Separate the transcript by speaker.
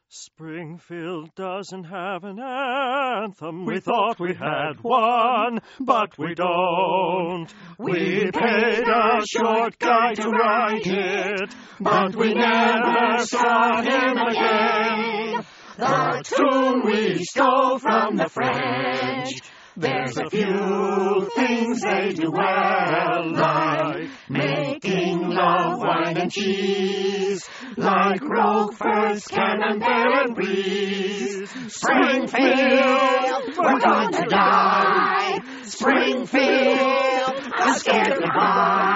Speaker 1: Springfield doesn't have an anthem. We thought we had one, but we don't. We paid a short guy to write it, but we never saw him again. The tune we stole from the French. There's a few things they do well, like making love, wine, and cheese, like Roquefort's Camembert and Brie. Springfield, we're going to die. Springfield, I'm scared to die.